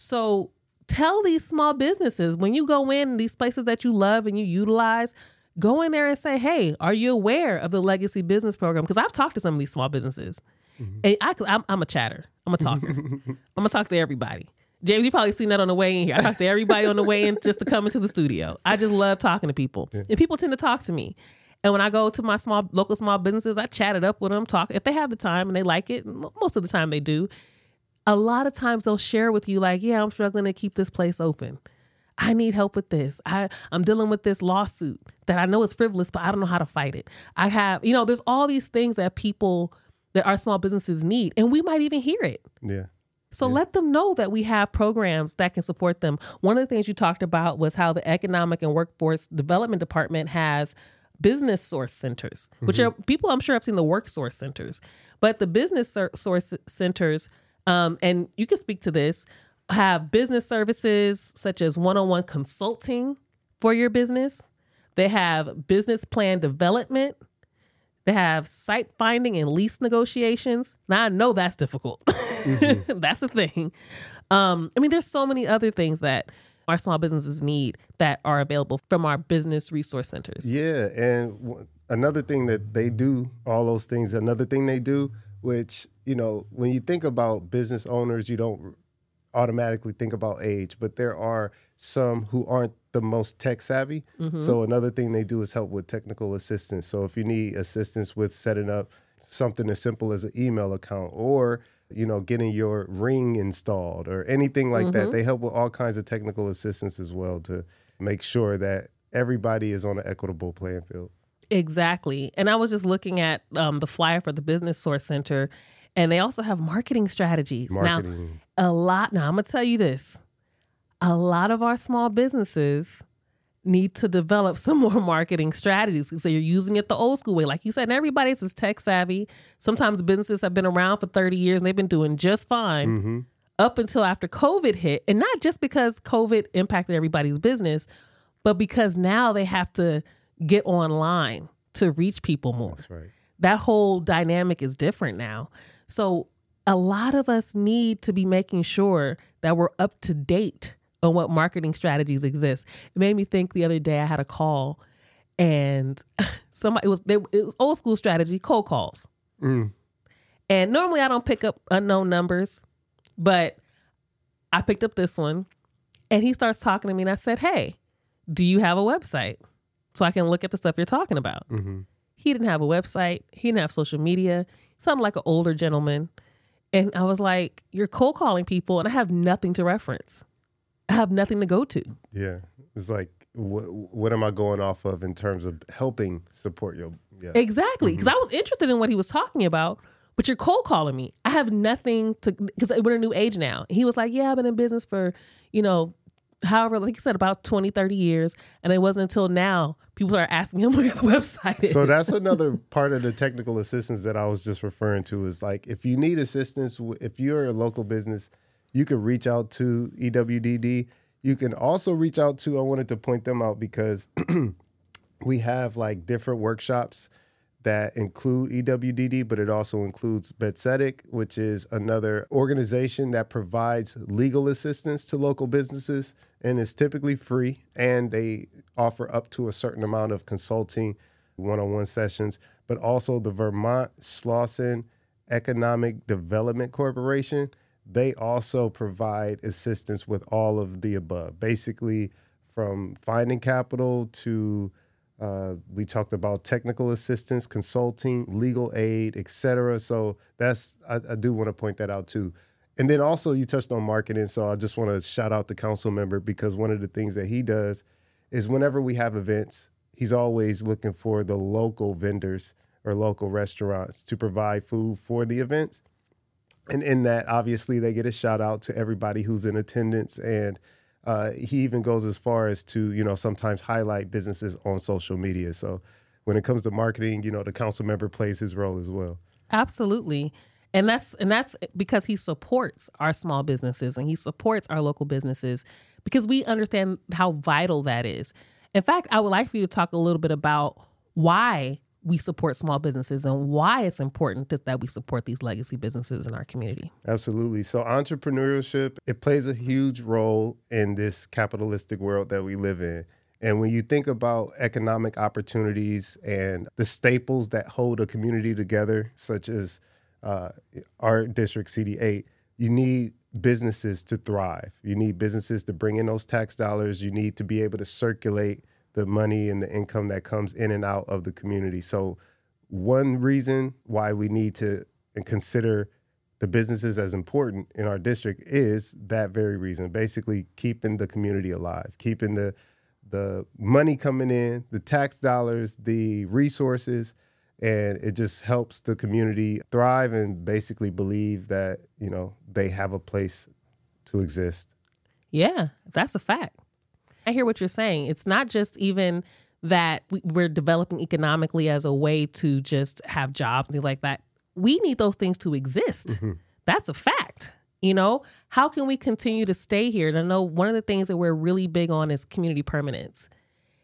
So tell these small businesses, when you go in these places that you love and you utilize, go in there and say, hey, are you aware of the Legacy Business Program? Because I've talked to some of these small businesses. Mm-hmm. And I, I'm, I'm a chatter. I'm a talker. I'm going to talk to everybody. James, you probably seen that on the way in here. I talk to everybody on the way in just to come into the studio. I just love talking to people. Yeah. And people tend to talk to me. And when I go to my small local small businesses, I chat it up with them, talk. If they have the time and they like it, most of the time they do. A lot of times they'll share with you like, yeah, I'm struggling to keep this place open. I need help with this. I, I'm dealing with this lawsuit that I know is frivolous, but I don't know how to fight it. I have, you know, there's all these things that people, that our small businesses need, and we might even hear it. Yeah. So yeah. let them know that we have programs that can support them. One of the things you talked about was how the Economic and Workforce Development Department has business source centers, which mm-hmm. are people, I'm sure have seen the work source centers, but the business source centers, um, and you can speak to this, have business services such as one-on-one consulting for your business, They have business plan development. They have site finding and lease negotiations. Now I know that's difficult. Mm-hmm. That's a thing. Um, I mean, there's so many other things that our small businesses need that are available from our business resource centers. Yeah, and w- another thing that they do, all those things, another thing they do, which, you know, when you think about business owners, you don't automatically think about age, but there are some who aren't the most tech savvy. Mm-hmm. So another thing they do is help with technical assistance. So if you need assistance with setting up something as simple as an email account, or, you know, getting your Ring installed or anything like mm-hmm. that, they help with all kinds of technical assistance as well to make sure that everybody is on an equitable playing field. Exactly. And I was just looking at um, the flyer for the Business Source Center, and they also have marketing strategies. Marketing. Now, a lot, now I'm going to tell you this, a lot of our small businesses need to develop some more marketing strategies. So you're using it the old school way. Like you said, and everybody's is tech savvy. Sometimes businesses have been around for thirty years and they've been doing just fine mm-hmm. up until after COVID hit. And not just because COVID impacted everybody's business, but because now they have to get online to reach people more. That's right. That whole dynamic is different now. So a lot of us need to be making sure that we're up to date on what marketing strategies exist. It made me think the other day I had a call and somebody, it was, they, it was old school strategy, cold calls. Mm. And normally I don't pick up unknown numbers, but I picked up this one and he starts talking to me and I said, hey, do you have a website so I can look at the stuff you're talking about? Mm-hmm. He didn't have a website. He didn't have social media. He sounded like an older gentleman. And I was like, you're cold calling people and I have nothing to reference. I have nothing to go to. Yeah. It's like, wh- what am I going off of in terms of helping support your... Yeah. Exactly. Because mm-hmm. I was interested in what he was talking about, but you're cold calling me. I have nothing to... Because we're in a new age now. He was like, yeah, I've been in business for, you know, however, like you said, about twenty, thirty years. And it wasn't until now people are asking him where his website is. So that's another part of the technical assistance that I was just referring to is like, if you need assistance, if you're a local business, you can reach out to E W D D. You can also reach out to, I wanted to point them out because we have like different workshops that include E W D D, but it also includes BetSetic, which is another organization that provides legal assistance to local businesses, and it's typically free, and they offer up to a certain amount of consulting, one-on-one sessions, but also the Vermont Slauson Economic Development Corporation. They also provide assistance with all of the above, basically from finding capital to Uh, we talked about technical assistance, consulting, legal aid, et cetera. So that's, I, I do want to point that out too. And then also you touched on marketing. So I just want to shout out the council member because one of the things that he does is whenever we have events, he's always looking for the local vendors or local restaurants to provide food for the events. And in that, obviously, they get a shout out to everybody who's in attendance. And Uh, he even goes as far as to, you know, sometimes highlight businesses on social media. So when it comes to marketing, you know, the council member plays his role as well. Absolutely. And that's and that's because he supports our small businesses and he supports our local businesses because we understand how vital that is. In fact, I would like for you to talk a little bit about why we support small businesses and why it's important to, that we support these legacy businesses in our community. Absolutely. So entrepreneurship, it plays a huge role in this capitalistic world that we live in. And when you think about economic opportunities and the staples that hold a community together, such as uh, our district, C D eight, you need businesses to thrive. You need businesses to bring in those tax dollars. You need to be able to circulate the money and the income that comes in and out of the community. So one reason why we need to consider the businesses as important in our district is that very reason, basically keeping the community alive, keeping the the money coming in, the tax dollars, the resources, and it just helps the community thrive and basically believe that, you know, they have a place to exist. Yeah, that's a fact. I hear what you're saying. It's not just even that we, we're developing economically as a way to just have jobs and things like that. We need those things to exist. Mm-hmm. That's a fact. You know, how can we continue to stay here? And I know one of the things that we're really big on is community permanence.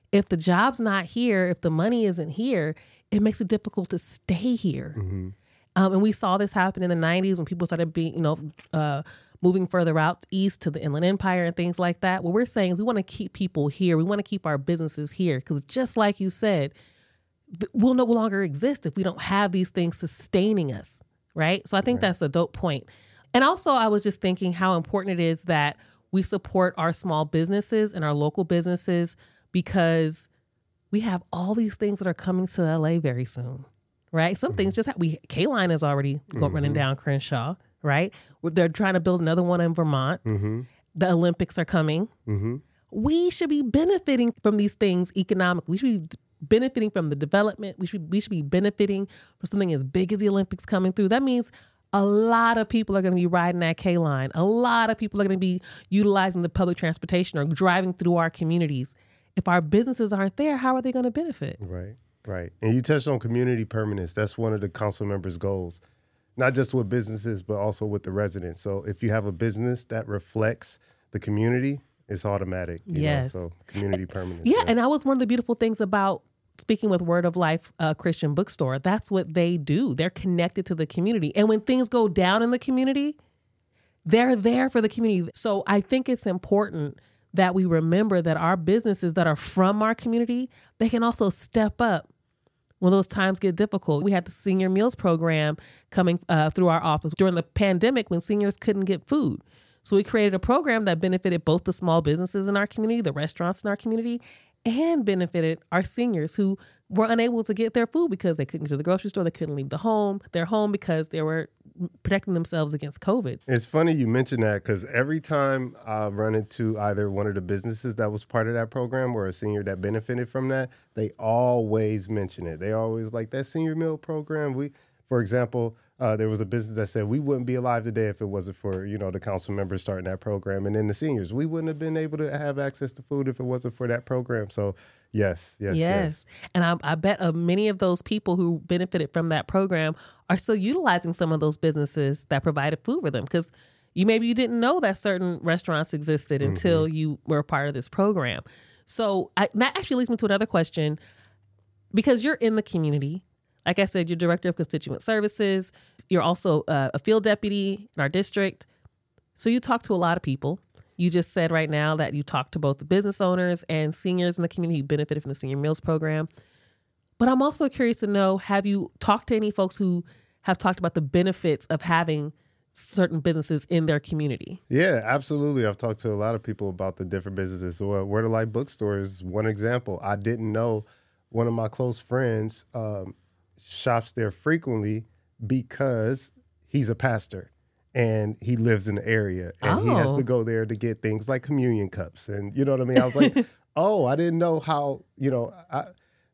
if the job's not here, if the money isn't here, it makes it difficult to stay here. Mm-hmm. Um, and we saw this happen in the nineties when people started being, you know, uh, moving further out east to the Inland Empire and things like that. What we're saying is we want to keep people here. We want to keep our businesses here because just like you said, we'll no longer exist if we don't have these things sustaining us, right? So I think right. that's a dope point. And also I was just thinking how important it is that we support our small businesses and our local businesses because we have all these things that are coming to L A very soon, right? Some mm-hmm. things just have, we, K-Line is already mm-hmm. going running down Crenshaw, right? They're trying to build another one in Vermont. Mm-hmm. The Olympics are coming. Mm-hmm. We should be benefiting from these things economically. We should be benefiting from the development. We should we should be benefiting from something as big as the Olympics coming through. That means a lot of people are going to be riding that K-Line. A lot of people are going to be utilizing the public transportation or driving through our communities. If our businesses aren't there, how are they going to benefit? Right, right. And you touched on community permanence. That's one of the council members' goals, not just with businesses, but also with the residents. So if you have a business that reflects the community, it's automatic. You yes. know? So community permanence. Yeah, yes. and that was one of the beautiful things about speaking with Word of Life uh, Christian Bookstore. That's what they do. They're connected to the community. And when things go down in the community, they're there for the community. So I think it's important that we remember that our businesses that are from our community, they can also step up when those times get difficult. We had the Senior Meals Program coming uh, through our office during the pandemic when seniors couldn't get food. So we created a program that benefited both the small businesses in our community, the restaurants in our community, and benefited our seniors who were unable to get their food because they couldn't go to the grocery store, they couldn't leave the home, their home because they were protecting themselves against COVID. It's funny you mention that because every time I run into either one of the businesses that was part of that program or a senior that benefited from that, they always mention it. They always like that senior meal program. We, for example, uh, there was a business that said we wouldn't be alive today if it wasn't for, you know, the council members starting that program. And then the seniors, we wouldn't have been able to have access to food if it wasn't for that program. So yes, yes, yes. Yes. And I, I bet uh, many of those people who benefited from that program are still utilizing some of those businesses that provided food for them because you maybe you didn't know that certain restaurants existed mm-hmm. until you were a part of this program. So I, that actually leads me to another question because you're in the community. Like I said, you're director of constituent services. You're also uh, a field deputy in our district. So you talk to a lot of people. You just said right now that you talk to both the business owners and seniors in the community who benefited from the Senior Meals Program. But I'm also curious to know, have you talked to any folks who have talked about the benefits of having certain businesses in their community? Yeah, absolutely. I've talked to a lot of people about the different businesses. So uh, Word of Life Bookstore is one example. I didn't know one of my close friends um, shops there frequently because he's a pastor and he lives in the area and oh. he has to go there to get things like communion cups. And you know what I mean? I was like, oh, I didn't know how, you know, I,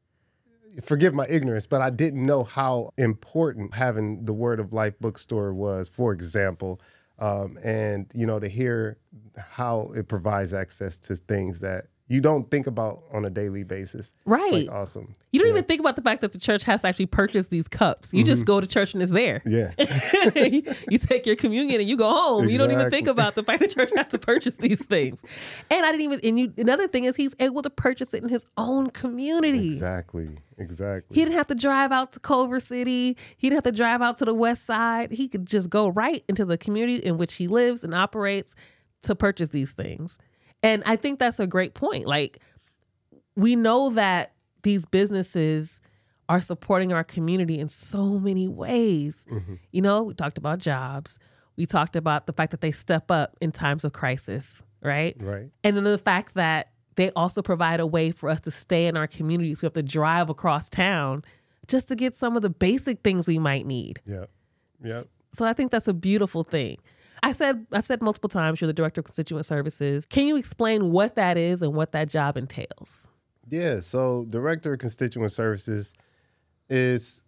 forgive my ignorance, but I didn't know how important having the Word of Life Bookstore was, for example. Um, and, you know, to hear how it provides access to things that you don't think about on a daily basis. Right. It's like awesome. You don't yeah. even think about the fact that the church has to actually purchase these cups. You mm-hmm. just go to church and it's there. Yeah. You take your communion and you go home. Exactly. You don't even think about the fact that church has to purchase these things. And I didn't even, and you, another thing is he's able to purchase it in his own community. Exactly. Exactly. He didn't have to drive out to Culver City. He didn't have to drive out to the West Side. He could just go right into the community in which he lives and operates to purchase these things. And I think that's a great point. Like, we know that these businesses are supporting our community in so many ways. Mm-hmm. You know, we talked about jobs. We talked about the fact that they step up in times of crisis, right? Right. And then the fact that they also provide a way for us to stay in our communities. We have to drive across town just to get some of the basic things we might need. Yeah. Yeah. So I think that's a beautiful thing. I said, I've said multiple times, you're the director of constituent services. Can you explain what that is and what that job entails? Yeah. So director of constituent services is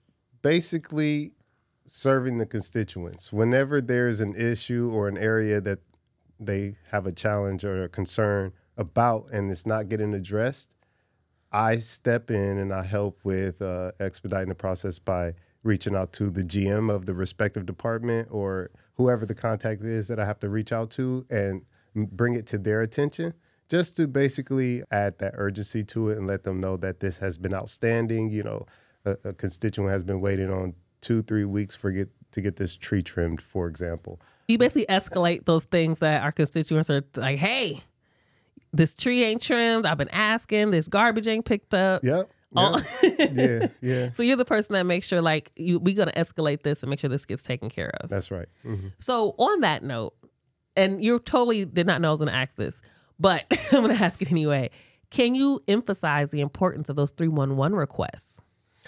basically serving the constituents. Whenever there's an issue or an area that they have a challenge or a concern about and it's not getting addressed, I step in and I help with uh, expediting the process by reaching out to the G M of the respective department or whoever the contact is that I have to reach out to and bring it to their attention just to basically add that urgency to it and let them know that this has been outstanding. You know, a, a constituent has been waiting on two, three weeks for get to get this tree trimmed, for example. You basically escalate those things that our constituents are like, hey, this tree ain't trimmed. I've been asking. This garbage ain't picked up. Yep. All- yep. yeah. Yeah. So you're the person that makes sure, like, you, we're going to escalate this and make sure this gets taken care of. That's right. Mm-hmm. So on that note, and you totally did not know I was going to ask this, but I'm going to ask it anyway. Can you emphasize the importance of those three one one requests?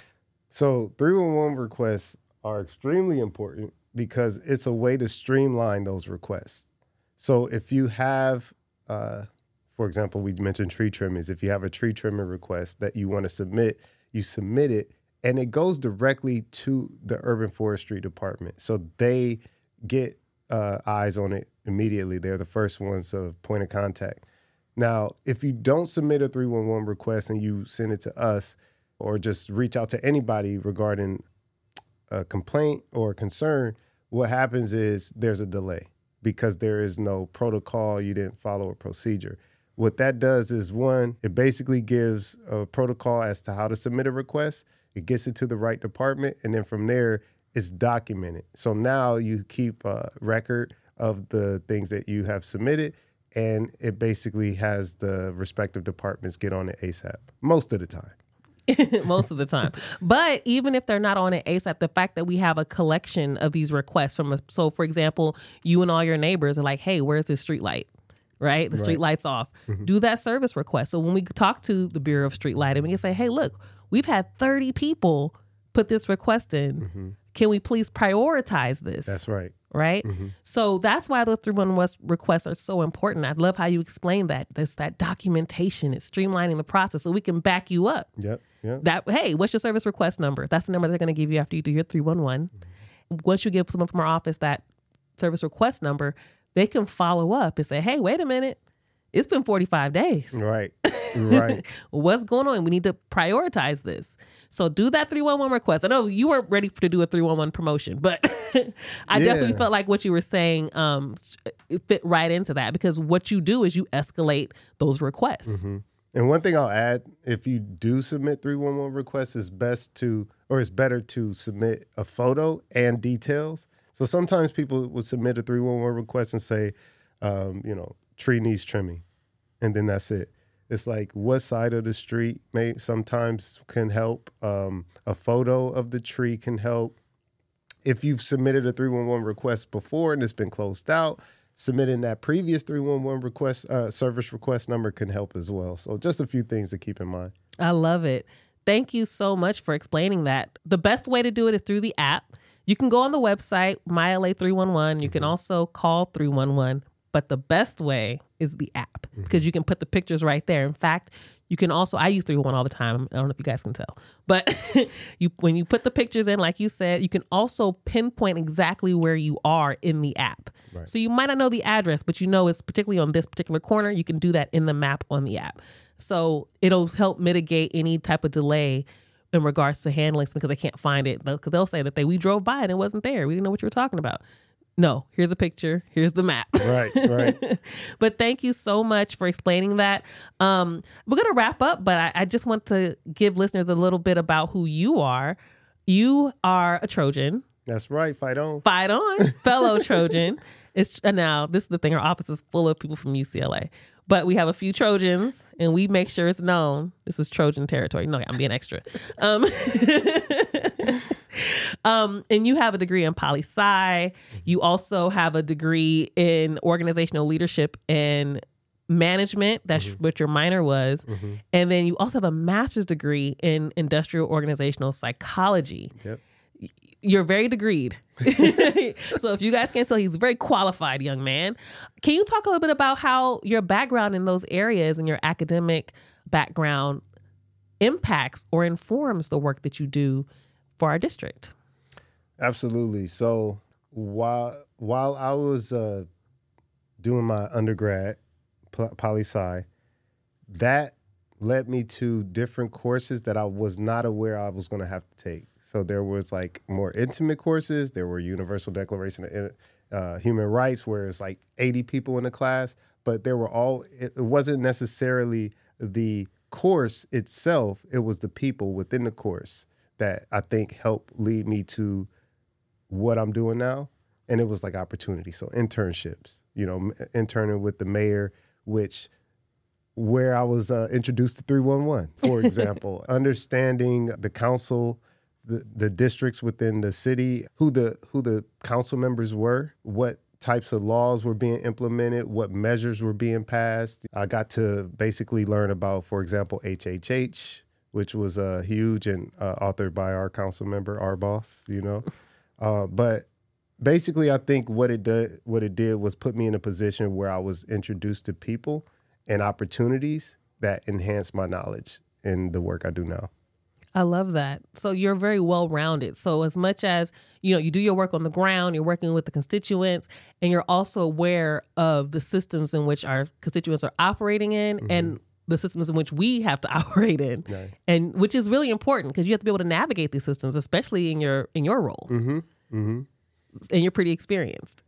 So three one one requests are extremely important because it's a way to streamline those requests. So if you have, uh, for example, we mentioned tree trimmings. If you have a tree trimming request that you want to submit, you submit it, and it goes directly to the Urban Forestry Department. So they get uh, eyes on it immediately. They're the first ones of point of contact. Now, if you don't submit a three one one request and you send it to us, or just reach out to anybody regarding a complaint or a concern, what happens is there's a delay because there is no protocol. You didn't follow a procedure. What that does is, one, it basically gives a protocol as to how to submit a request. It gets it to the right department, and then from there, it's documented. So now you keep a record of the things that you have submitted, and it basically has the respective departments get on it ASAP, most of the time. Most of the time. But even if they're not on it ASAP, the fact that we have a collection of these requests from, a, so for example, you and all your neighbors are like, hey, where's this street light? Right? The street Right. light's off. Mm-hmm. Do that service request. So when we talk to the Bureau of Street Lighting, we can say, hey, look, we've had thirty people put this request in. Mm-hmm. Can we please prioritize this? That's right. Right? Mm-hmm. So that's why those three one one requests are so important. I love how you explain that. There's that documentation. It's streamlining the process so we can back you up. Yep. Yep. That, hey, what's your service request number? That's the number they're going to give you after you do your three one one. Mm-hmm. Once you give someone from our office that service request number, they can follow up and say, hey, wait a minute. It's been forty-five days. Right. Right. What's going on? We need to prioritize this. So do that three one one request. I know you weren't ready to do a three one one promotion, but I Yeah. definitely felt like what you were saying um, it fit right into that, because what you do is you escalate those requests. Mm-hmm. And one thing I'll add, if you do submit three one one requests, it's best to, or it's better to submit a photo and details. So sometimes people will submit a three one one request and say, um, you know, tree needs trimming, and then that's it. It's like what side of the street may sometimes can help. Um, a photo of the tree can help. If you've submitted a three one one request before and it's been closed out, submitting that previous three one one request uh, service request number can help as well. So just a few things to keep in mind. I love it. Thank you so much for explaining that. The best way to do it is through the app. You can go on the website, My L A three one one. You can also call three one one. But the best way is the app, because you can put the pictures right there. In fact, you can also, I use three one one all the time. I don't know if you guys can tell. But you when you put the pictures in, like you said, you can also pinpoint exactly where you are in the app. Right. So you might not know the address, but you know it's particularly on this particular corner. You can do that in the map on the app. So it'll help mitigate any type of delay in regards to handling, because they can't find it. Because they'll say that they we drove by and it wasn't there. We didn't know what you were talking about. No, here's a picture. Here's the map. Right, right. But thank you so much for explaining that. Um, we're going to wrap up, but I, I just want to give listeners a little bit about who you are. You are a Trojan. That's right. Fight on. Fight on, fellow Trojan. It's uh, now, this is the thing. Our office is full of people from U C L A. But we have a few Trojans, and we make sure it's known this is Trojan territory. No, I'm being extra. Um, um, and you have a degree in poli-sci. You also have a degree in organizational leadership and management. That's mm-hmm. what your minor was. Mm-hmm. And then you also have a master's degree in industrial organizational psychology. Yep. You're very degreed. So if you guys can't tell, he's a very qualified young man. Can you talk a little bit about how your background in those areas and your academic background impacts or informs the work that you do for our district? Absolutely. So while while I was uh, doing my undergrad, poli-sci, that led me to different courses that I was not aware I was going to have to take. So there was like more intimate courses. There were Universal Declaration of uh, Human Rights, where it's like eighty people in a class. but there were all, it, it wasn't necessarily the course itself, it was the people within the course that I think helped lead me to what I'm doing now. And it was like opportunity. So internships, you know, interning with the mayor, which where I was uh, introduced to three one one, for example, understanding the council, the, the districts within the city, who the who the council members were, what types of laws were being implemented, what measures were being passed. I got to basically learn about, for example, H H H, which was uh, huge and uh, authored by our council member, our boss, you know. Uh, but basically, I think what it did, what it did was put me in a position where I was introduced to people and opportunities that enhance my knowledge in the work I do now. I love that. So you're very well-rounded. So as much as, you know, you do your work on the ground, you're working with the constituents, and you're also aware of the systems in which our constituents are operating in, mm-hmm. and the systems in which we have to operate in, right. and which is really important because you have to be able to navigate these systems, especially in your in your role. Mm-hmm. Mm-hmm. And you're pretty experienced.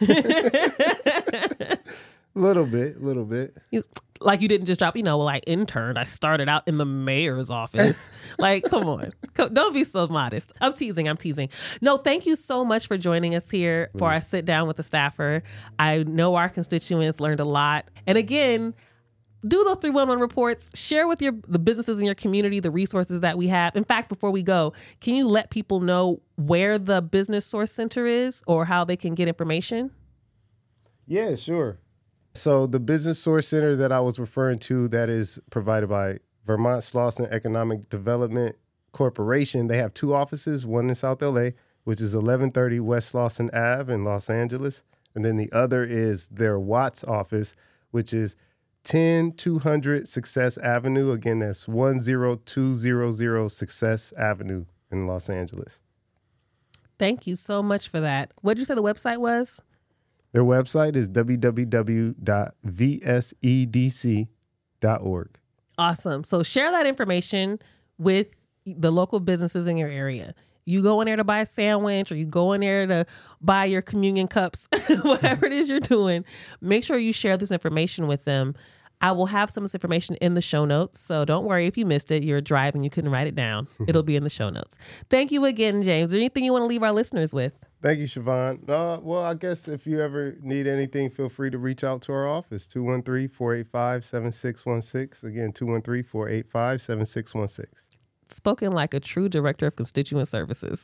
Little bit, little bit. Like you didn't just drop, you know, well, I interned. I started out in the mayor's office. Like, come on. Don't be so modest. I'm teasing. I'm teasing. No, thank you so much for joining us here for our sit down with the staffer. I know our constituents learned a lot. And again, do those three one one reports. Share with your the businesses in your community the resources that we have. In fact, before we go, can you let people know where the Business Source Center is or how they can get information? Yeah, sure. So the Business Source Center that I was referring to, that is provided by Vermont Slauson Economic Development Corporation. They have two offices, one in South L A, which is eleven thirty West Slauson Avenue in Los Angeles. And then the other is their Watts office, which is ten two hundred Success Avenue. Again, that's one zero two zero zero Success Avenue in Los Angeles. Thank you so much for that. What did you say the website was? Their website is w w w dot v s e d c dot org. Awesome. So share that information with the local businesses in your area. You go in there to buy a sandwich or you go in there to buy your communion cups, whatever it is you're doing, make sure you share this information with them. I will have some of this information in the show notes. So don't worry if you missed it. You're driving, you couldn't write it down. It'll be in the show notes. Thank you again, James. Is there anything you want to leave our listeners with? Thank you, Siobhan. Uh, well, I guess if you ever need anything, feel free to reach out to our office, two one three, four eight five, seven six one six. Again, two one three, four eight five, seven six one six. Spoken like a true director of constituent services.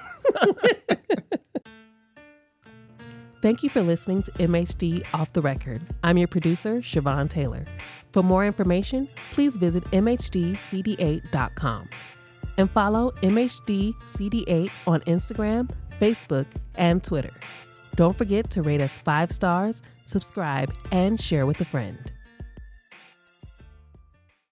Thank you for listening to M H D Off the Record. I'm your producer, Siobhan Taylor. For more information, please visit m h d c d eight dot com and follow M H D C D eight on Instagram, Facebook, and Twitter. Don't forget to rate us five stars, subscribe, and share with a friend.